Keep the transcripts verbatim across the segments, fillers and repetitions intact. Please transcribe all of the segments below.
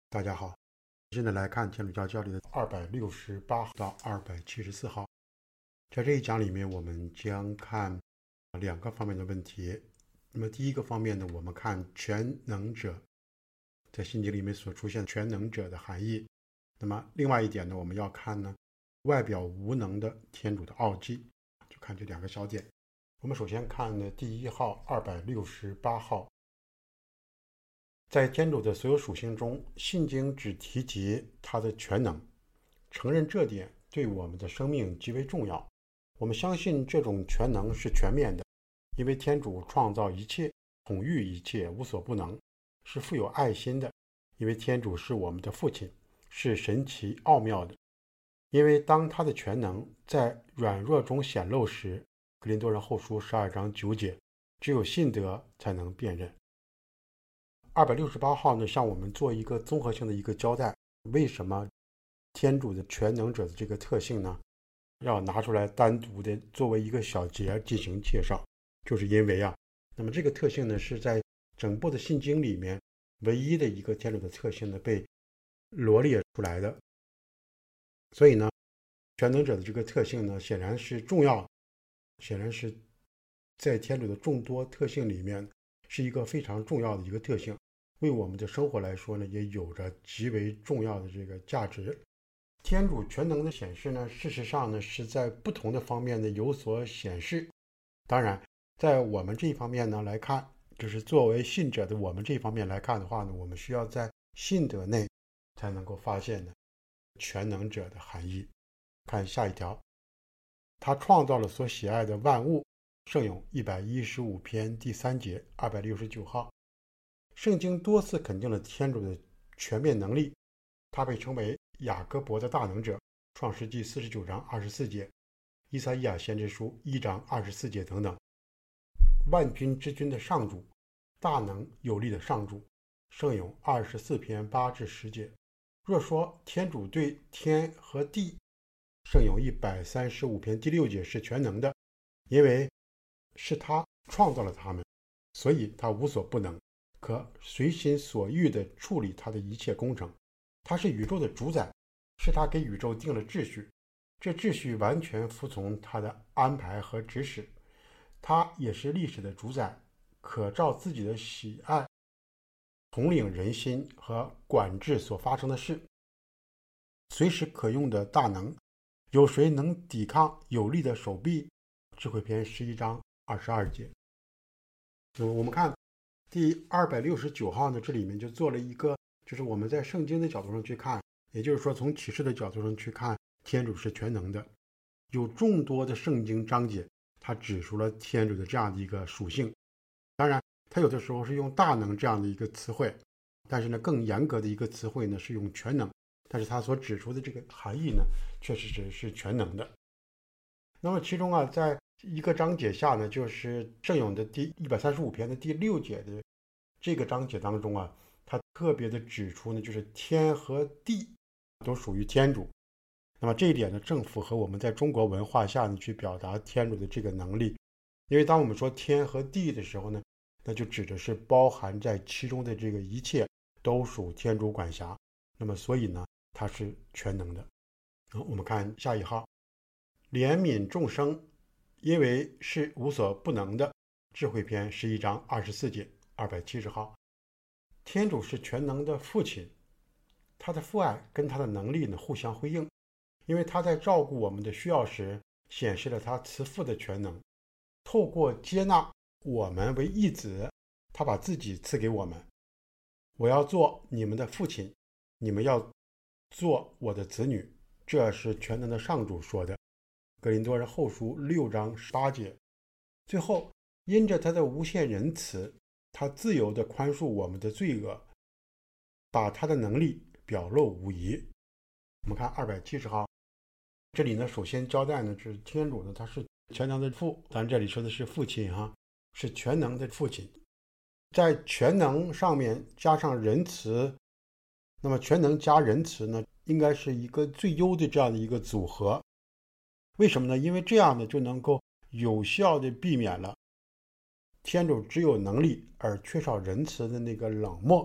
大家好，现在来看天主教教理的二百六十八号到二百七十四号。在这一讲里面，我们将看两个方面的问题。那么第一个方面呢，我们看全能者在信经里面所出现全能者的含义。那么另外一点呢，我们要看呢外表无能的天主的奥迹，就看这两个小点。我们首先看呢第一号二百六十八号。在天主的所有属性中，信经只提及他的全能，承认这点对我们的生命极为重要。我们相信这种全能是全面的，因为天主创造一切，统御一切，无所不能，是富有爱心的。因为天主是我们的父亲，是神奇奥妙的。因为当他的全能在软弱中显露时，格林多人后书十二章九节，只有信德才能辨认。二百六十八号呢，向我们做一个综合性的一个交代，为什么天主的全能者的这个特性呢，要拿出来单独的作为一个小节进行介绍，就是因为啊，那么这个特性呢，是在整部的信经里面唯一的一个天主的特性呢被罗列出来的。所以呢，全能者的这个特性呢，显然是重要的，显然是在天主的众多特性里面是一个非常重要的一个特性。为我们的生活来说呢，也有着极为重要的这个价值。天主全能的显示呢，事实上呢是在不同的方面呢有所显示。当然，在我们这一方面呢来看，就是作为信者的我们这一方面来看的话呢，我们需要在信德内才能够发现呢全能者的含义。看下一条，他创造了所喜爱的万物，圣咏一百一十五篇第三节，二百六十九号。圣经多次肯定了天主的全面能力，他被称为雅各伯的大能者，创世纪四十九章二十四节，以赛亚先知书一章二十四节等等。万军之君的上主，大能有力的上主，圣咏二十四篇八至十节。若说天主对天和地，圣咏一百三十五篇第六节是全能的，因为是他创造了他们，所以他无所不能，可随心所欲地处理他的一切工程。他是宇宙的主宰，是他给宇宙定了秩序，这秩序完全服从他的安排和指使。他也是历史的主宰，可照自己的喜爱统领人心和管制所发生的事。随时可用的大能，有谁能抵抗有力的手臂？智慧篇十一章二十二节。那么我们看第二百六十九号呢，这里面就做了一个，就是我们在圣经的角度上去看，也就是说从启示的角度上去看，天主是全能的。有众多的圣经章节，它指出了天主的这样的一个属性。当然，它有的时候是用大能这样的一个词汇，但是呢，更严格的一个词汇呢是用全能，但是它所指出的这个含义呢，确实是是全能的。那么其中啊，在一个章节下呢，就是圣咏的第一百三十五篇的第六节的这个章节当中啊，它特别的指出呢，就是天和地都属于天主。那么这一点呢，正符合我们在中国文化下呢去表达天主的这个能力。因为当我们说天和地的时候呢，那就指的是包含在其中的这个一切都属天主管辖。那么所以呢，它是全能的。好，我们看下一号，怜悯众生，因为是无所不能的。智慧篇十一章二十四节，二百七十号。天主是全能的父亲，他的父爱跟他的能力呢互相辉映，因为他在照顾我们的需要时，显示了他慈父的全能。透过接纳我们为义子，他把自己赐给我们。我要做你们的父亲，你们要做我的子女，这是全能的上主说的。格林多人后书六章十八节。最后，因着他的无限仁慈，他自由地宽恕我们的罪恶，把他的能力表露无遗。我们看二百七十号，这里呢，首先交代呢，是天主呢，他是全能的父，咱这里说的是父亲哈，是全能的父亲。在全能上面加上仁慈，那么全能加仁慈呢，应该是一个最优的这样的一个组合。为什么呢？因为这样呢，就能够有效地避免了天主只有能力而缺少仁慈的那个冷漠，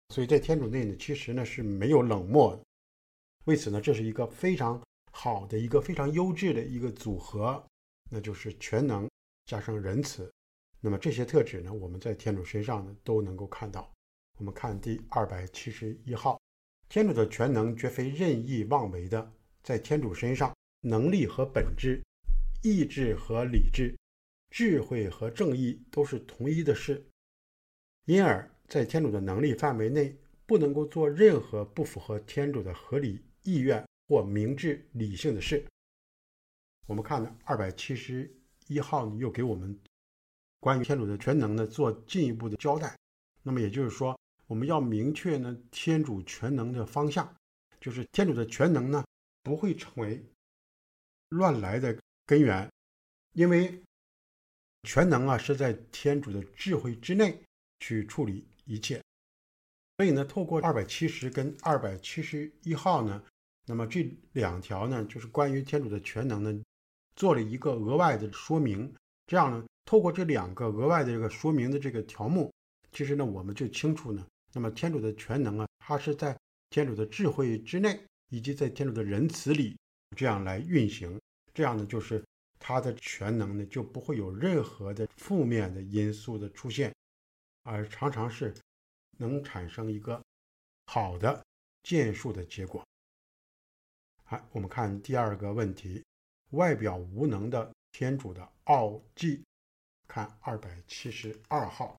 所以在天主内呢，其实呢是没有冷漠的。为此呢，这是一个非常好的一个非常优质的一个组合，那就是全能加上仁慈。那么这些特质呢，我们在天主身上呢都能够看到。我们看第二百七十一号，天主的全能绝非任意妄为的，在天主身上，能力和本质、意志和理智、智慧和正义都是同一的事，因而在天主的能力范围内，不能够做任何不符合天主的合理意愿或明智理性的事。我们看呢二百七十一号呢，又给我们关于天主的全能呢做进一步的交代。那么也就是说，我们要明确呢天主全能的方向，就是天主的全能呢不会成为乱来的根源，因为全能啊是在天主的智慧之内去处理一切。所以呢，透过二百七十跟二百七十一号呢，那么这两条呢，就是关于天主的全能呢，做了一个额外的说明。这样呢，透过这两个额外的这个说明的这个条目，其实呢，我们就清楚呢，那么天主的全能啊，它是在天主的智慧之内，以及在天主的仁慈里这样来运行。这样呢，就是它的全能呢，就不会有任何的负面的因素的出现，而常常是能产生一个好的建树的结果。好，我们看第二个问题，外表无能的天主的奥迹，看二百七十二号。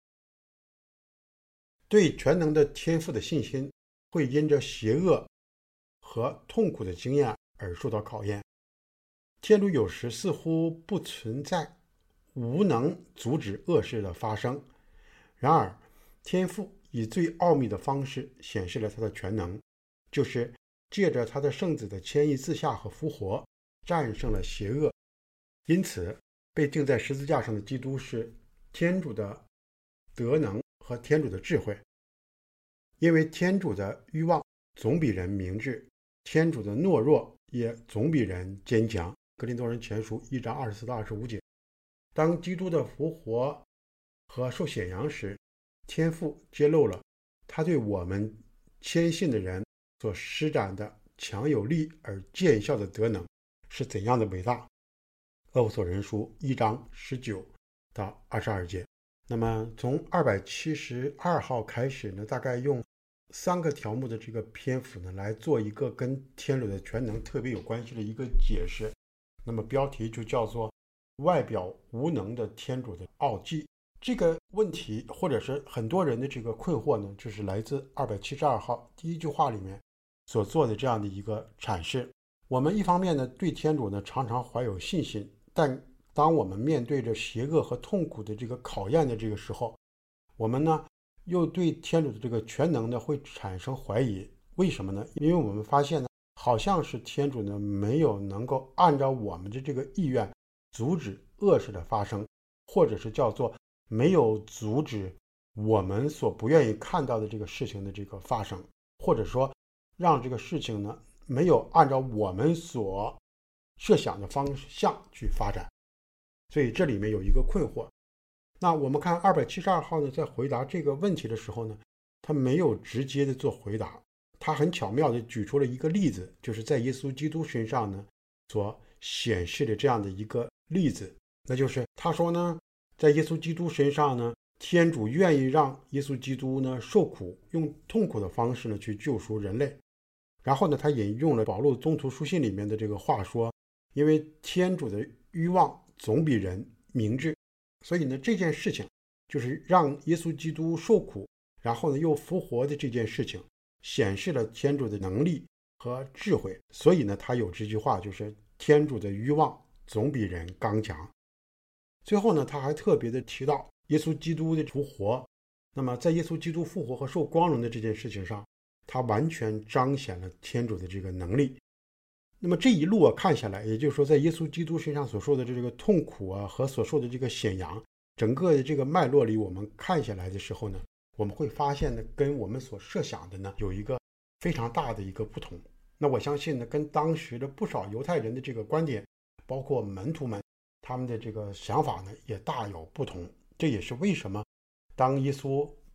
对全能的天赋的信心会因着邪恶和痛苦的经验而受到考验。天主有时似乎不存在，无能阻止恶事的发生，然而天父以最奥秘的方式显示了他的全能，就是借着他的圣子的谦抑自下和复活，战胜了邪恶。因此被钉在十字架上的基督是天主的德能和天主的智慧。因为天主的欲望总比人明智，天主的懦弱也总比人坚强。格林多人前书一章二十四到二十五节。当基督的复活和受显扬时，天父揭露了他对我们谦信的人所施展的强有力而见效的德能是怎样的伟大。厄弗所人书一章十九到二十二节。那么从二百七十二号开始呢，大概用三个条目的这个篇幅呢，来做一个跟天主的全能特别有关系的一个解释。那么标题就叫做外表无能的天主的奥迹。这个问题或者是很多人的这个困惑呢，就是来自二百七十二号第一句话里面所做的这样的一个阐释。我们一方面呢对天主呢常常怀有信心，但当我们面对着邪恶和痛苦的这个考验的这个时候，我们呢又对天主的这个全能呢会产生怀疑。为什么呢？因为我们发现呢，好像是天主呢没有能够按照我们的这个意愿阻止恶事的发生，或者是叫做没有阻止我们所不愿意看到的这个事情的这个发生，或者说让这个事情呢没有按照我们所设想的方向去发展。所以这里面有一个困惑。那我们看二百七十二号呢，在回答这个问题的时候呢，他没有直接的做回答，他很巧妙的举出了一个例子，就是在耶稣基督身上呢所显示的这样的一个例子。那就是他说呢，在耶稣基督身上呢，天主愿意让耶稣基督呢受苦，用痛苦的方式呢去救赎人类。然后呢，他引用了保禄宗徒书信里面的这个话说，因为天主的欲望总比人明智，所以呢这件事情就是让耶稣基督受苦，然后呢又复活的这件事情显示了天主的能力和智慧。所以呢他有这句话，就是天主的欲望总比人刚强。最后呢他还特别的提到耶稣基督的复活。那么在耶稣基督复活和受光荣的这件事情上，他完全彰显了天主的这个能力。那么这一路啊看下来，也就是说在耶稣基督身上所受的这个痛苦啊和所受的这个显扬，整个的这个脉络里我们看下来的时候呢，我们会发现呢跟我们所设想的呢有一个非常大的一个不同。那我相信呢跟当时的不少犹太人的这个观点，包括门徒们他们的这个想法呢也大有不同。这也是为什么当耶稣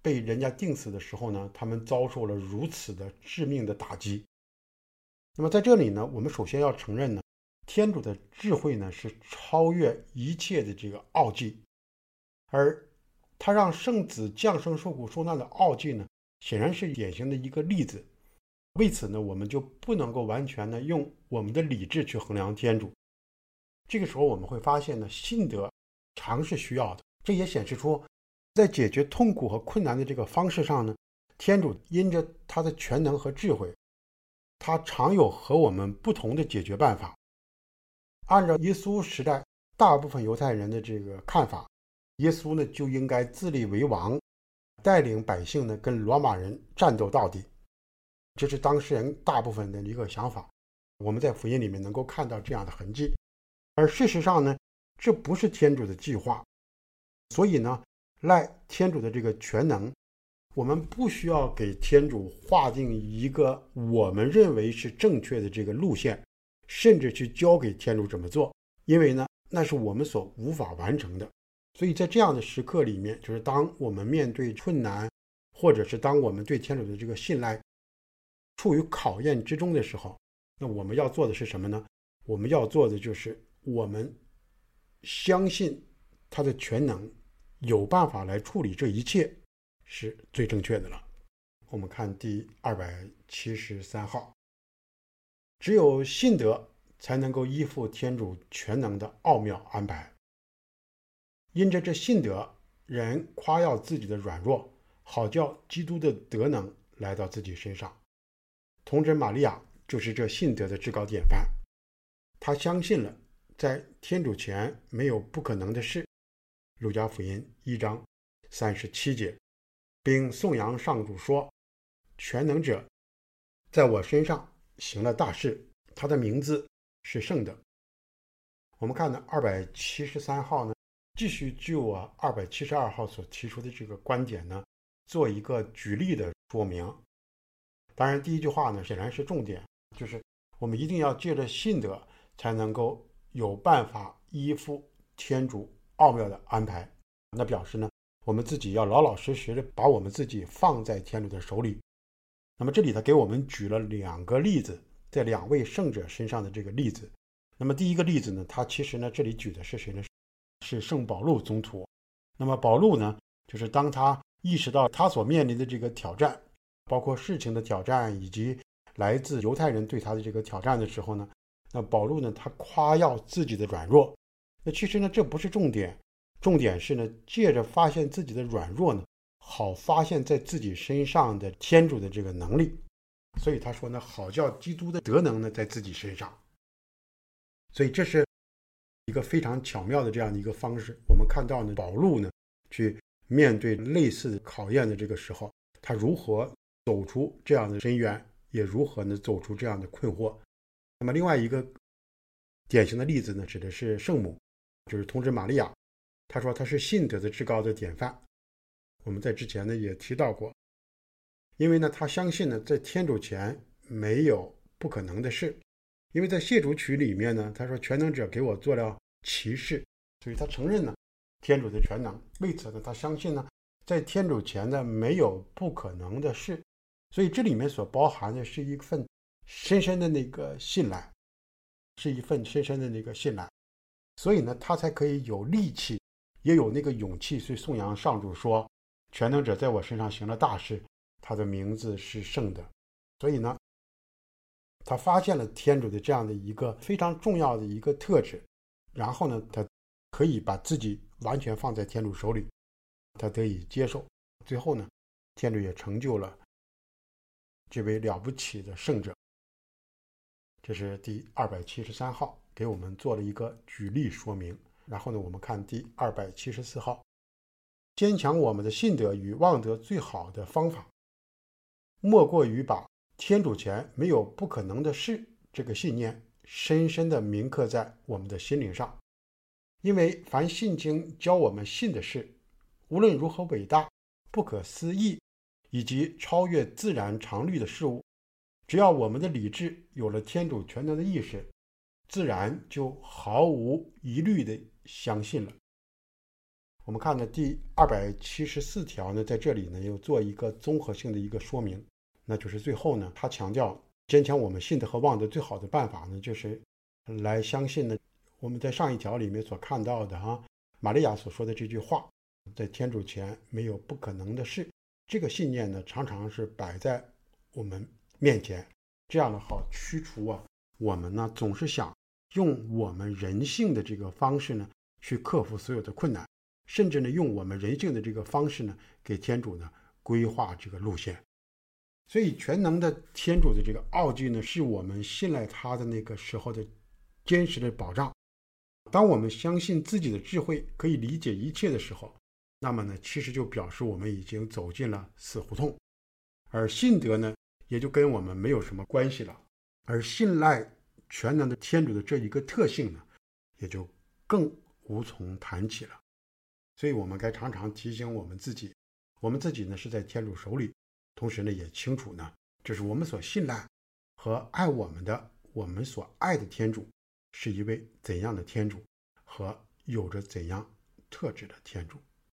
被人家钉死的时候呢，他们遭受了如此的致命的打击。那么在这里呢，我们首先要承认呢，天主的智慧呢是超越一切的这个奥迹，而他让圣子降生受苦受难的奥迹呢，显然是典型的一个例子。为此呢，我们就不能够完全的用我们的理智去衡量天主。这个时候我们会发现呢，信德常是需要的。这也显示出在解决痛苦和困难的这个方式上呢，天主因着他的全能和智慧，他常有和我们不同的解决办法。按照耶稣时代大部分犹太人的这个看法，耶稣呢就应该自立为王，带领百姓呢跟罗马人战斗到底。这是当事人大部分的一个想法，我们在福音里面能够看到这样的痕迹。而事实上呢，这不是天主的计划，所以呢，赖天主的这个全能，我们不需要给天主划定一个我们认为是正确的这个路线，甚至去教给天主怎么做，因为呢，那是我们所无法完成的。所以在这样的时刻里面，就是当我们面对困难，或者是当我们对天主的这个信赖处于考验之中的时候，那我们要做的是什么呢？我们要做的就是我们相信他的全能有办法来处理这一切，是最正确的了。我们看第二百七十三号，只有信德才能够依附天主全能的奥妙安排。因着这信德，人夸耀自己的软弱，好叫基督的德能来到自己身上。童贞玛利亚就是这信德的至高典范，她相信了在天主前没有不可能的事，路加福音一章三十七节，并颂扬上主说，全能者在我身上行了大事，他的名字是圣的。我们看呢二百七十三号呢，继续就啊二百七十二号所提出的这个观点呢，做一个举例的说明。当然第一句话呢显然是重点，就是我们一定要借着信德才能够有办法依附天主奥妙的安排。那表示呢，我们自己要老老实实的把我们自己放在天主的手里。那么这里他给我们举了两个例子，在两位圣者身上的这个例子。那么第一个例子呢，他其实呢这里举的是谁呢？是圣保禄宗徒。那么保禄呢，就是当他意识到他所面临的这个挑战，包括事情的挑战以及来自犹太人对他的这个挑战的时候呢，那保禄呢他夸耀自己的软弱。那其实呢这不是重点，重点是呢借着发现自己的软弱呢，好发现在自己身上的天主的这个能力。所以他说呢，好叫基督的德能呢在自己身上。所以这是一个非常巧妙的这样的一个方式。我们看到呢，保禄呢去面对类似的考验的这个时候，他如何走出这样的深渊，也如何呢走出这样的困惑。那么另外一个典型的例子呢，指的是圣母，就是童贞玛利亚。他说他是信德的至高的典范。我们在之前呢也提到过，因为呢他相信呢在天主前没有不可能的事。因为在谢主曲里面呢，他说全能者给我做了奇事，所以他承认呢天主的全能。为此呢他相信呢在天主前呢没有不可能的事。所以这里面所包含的是一份深深的那个信赖，是一份深深的那个信赖。所以呢他才可以有力气，也有那个勇气去颂扬上主说，全能者在我身上行了大事，他的名字是圣的。所以呢他发现了天主的这样的一个非常重要的一个特质，然后呢他可以把自己完全放在天主手里，他得以接受。最后呢天主也成就了这位了不起的圣者。这是第二百七十三号给我们做了一个举例说明。然后呢我们看第二百七十四号，坚强我们的信德与望德最好的方法，莫过于把天主前没有不可能的事这个信念深深地铭刻在我们的心灵上。因为凡信经教我们信的事，无论如何伟大、不可思议以及超越自然常律的事物，只要我们的理智有了天主全能的意识，自然就毫无疑虑地相信了。 我们看呢第二百七十四条呢，在这里呢又做一个综合性的一个说明，那就是最后呢，他强调坚强我们信德和望德最好的办法呢，就是来相信呢，我们在上一条里面所看到的哈，玛利亚所说的这句话，在天主前没有不可能的事。这个信念呢，常常是摆在我们面前，这样的好驱除啊，我们呢总是想用我们人性的这个方式呢，去克服所有的困难，甚至呢用我们人性的这个方式呢，给天主呢规划这个路线。所以全能的天主的这个奥迹呢，是我们信赖他的那个时候的坚实的保障。当我们相信自己的智慧可以理解一切的时候，那么呢，其实就表示我们已经走进了死胡同，而信德呢，也就跟我们没有什么关系了。而信赖全能的天主的这一个特性呢，也就更无从谈起了。所以我们该常常提醒我们自己，我们自己呢是在天主手里，同时呢也清楚呢，这是我们所信赖和爱我们的，我们所爱的天主是一位怎样的天主，和有着怎样特质的天主。